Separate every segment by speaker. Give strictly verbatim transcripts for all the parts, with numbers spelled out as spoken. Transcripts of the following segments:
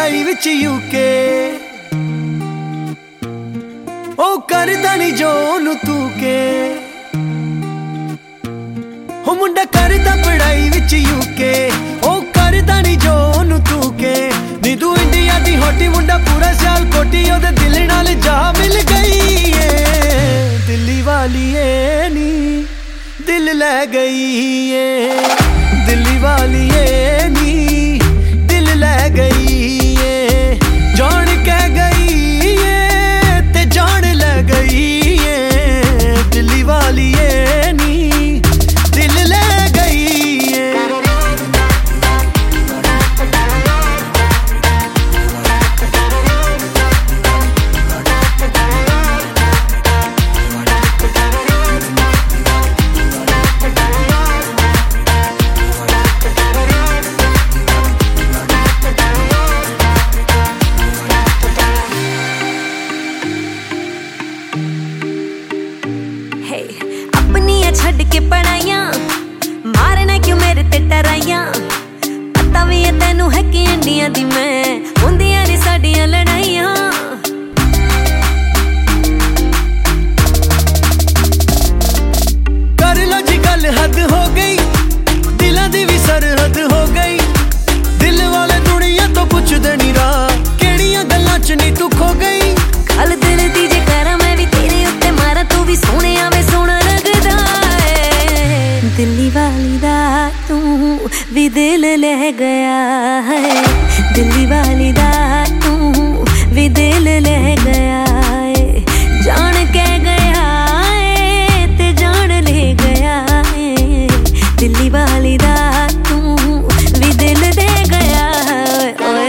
Speaker 1: पढ़ाई विच यूके ओ करदा नहीं जो ओनू तू के हो मुंडा करदा पढ़ाई विच यूके ओ करदा नहीं जो ओनू तू के नी तू इंडिया दी होटी मुंडा पूरा साल कोटी ओदे दिल नाल जा मिल गई है दिल्ली वाली ए नी दिल ले गई है दिल्ली वाली ए नी दिल ले गई है जान के गई है ते जान ले गई है दिल्ली वाली ए नी दिल ले गई है
Speaker 2: छड़ के पढ़ाइयां मारना क्यों मेरे ते टराइयां पता भी है तेनू है कि इंडिया दी मैं हुंदियां ने साडियां लड़ाइयां
Speaker 1: कर लो जी गल हद हो गई दिलां दी भी सरहद हो गई दिल वाले दुनिया तो पुछदे नहीं रहा केड़ियां गल्लां च नी तू खो गई
Speaker 2: गल दिल दी जे करा मैं भी तेरे उत्ते मारा तू भी सोने आवे सोना लगदा दिल्ली वाली दा तू भी दिल ले गया है दिल्ली वाली दा तू भी दिल ले गया है जान के गया है ते जान ले गया है दिल्ली वाली दा तू भी दिल दे गया है ओए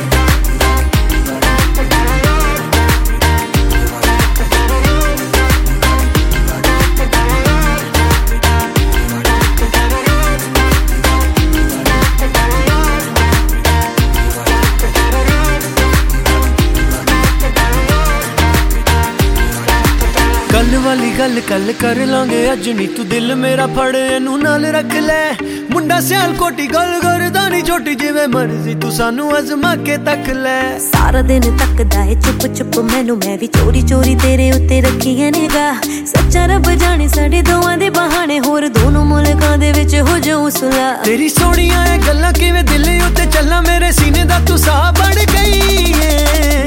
Speaker 1: कल वाली गल कल कर लांगे अज नी तू दिल मेरा फड़ एनू नाल रख ले मुंडा सियाल कोटी गल करदा नहीं छोटी जिवें मर्जी तू सानू अजमा के तक ले
Speaker 2: सारा दिन तकदा है चुप चुप मैनू मैं भी चोरी चोरी तेरे उत्ते रखी है निगाह सच्चा रब जाने साडे दोवां दे बहाने होर दोनों मुल्कां दे विच हो जाऊं सुलह
Speaker 1: तेरी सोहणियां ए गल्लां किवें दिल उत्ते चल्ला मेरे सीने दा तू साह बन गई है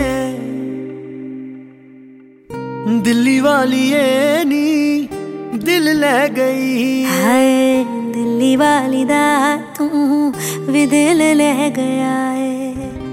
Speaker 1: दिल्ली वाली ए नी दिल ले गई
Speaker 2: हाय दिल्ली वाली दा तू भी दिल ले गया है।